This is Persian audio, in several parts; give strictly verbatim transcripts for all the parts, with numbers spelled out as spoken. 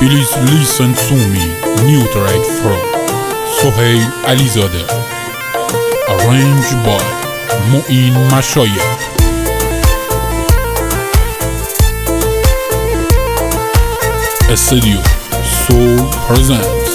Please listen to me. New track from Sohail Alizadeh. Arranged by Mu'in Mashayekh. Studio Soul presents.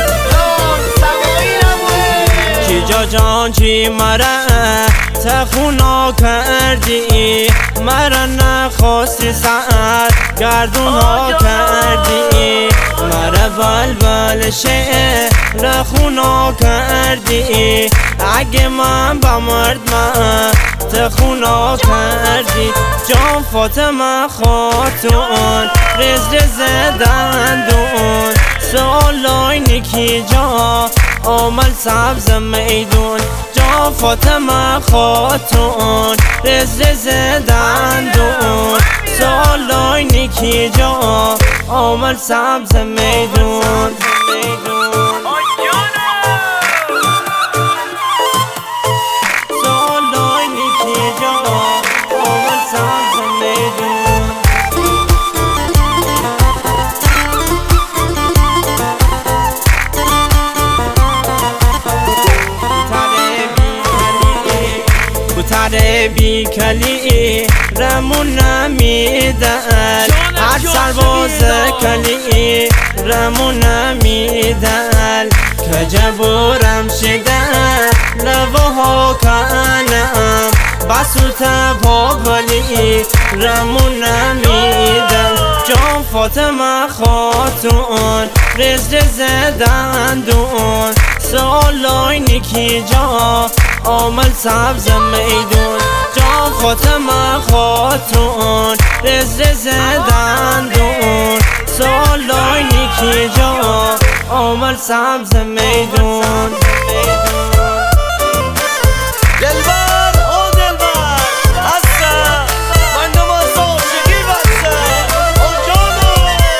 کی جا جان چی مرا تخونا کردی، مرا نخواستی ساعت گردونا کردی، مرا بلبل شعر خونا کردی، اگه من با مرد من تخونا کردی. جان فاطمه خاتون رز رز دندون، سالای نیکی جا آمل سبز میدون. جان فاطمه خاتون رز رز دندون، سالای نیکی جا آمل سبز میدون. سالای نیکی جا آمل سبز میدون. بوتره بی کلی رمون نمیدن، هر سرباز کلی رمون نمیدن، کجبورم شدن لبها کنم، بسوت پاپلی رمون نمیدن. جان فاطمه خاتون رز رز دندون، سالای نیکی جا آمل سبز میدون. جان فاطمه خاتون رز رز دندون، سالای نیکی جا آمل سبز میدون. دلبر او دلبر هستم من نماز عاشقی بستم او جانو.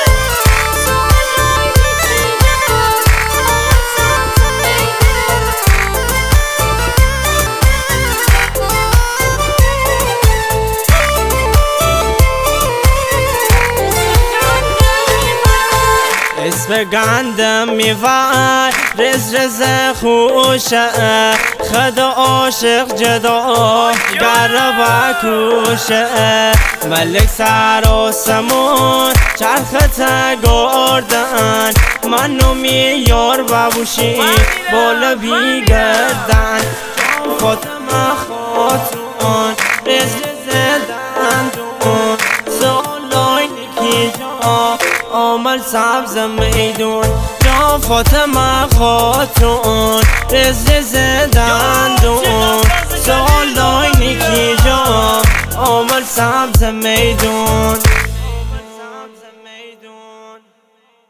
اسم گندم میوای رز رز خوشه، خدا عاشق جدا گره کوشه. ملک سر آسمون چرخت گردن، منو میار ببوشی بالا بیگردن. فاطمه خاتون رز رز دندون، سالای نیکی جا آمل سبز میدون. جان فاطمه خاتون رز رز دندون، سالای نیکی جا آمل سبز میدون.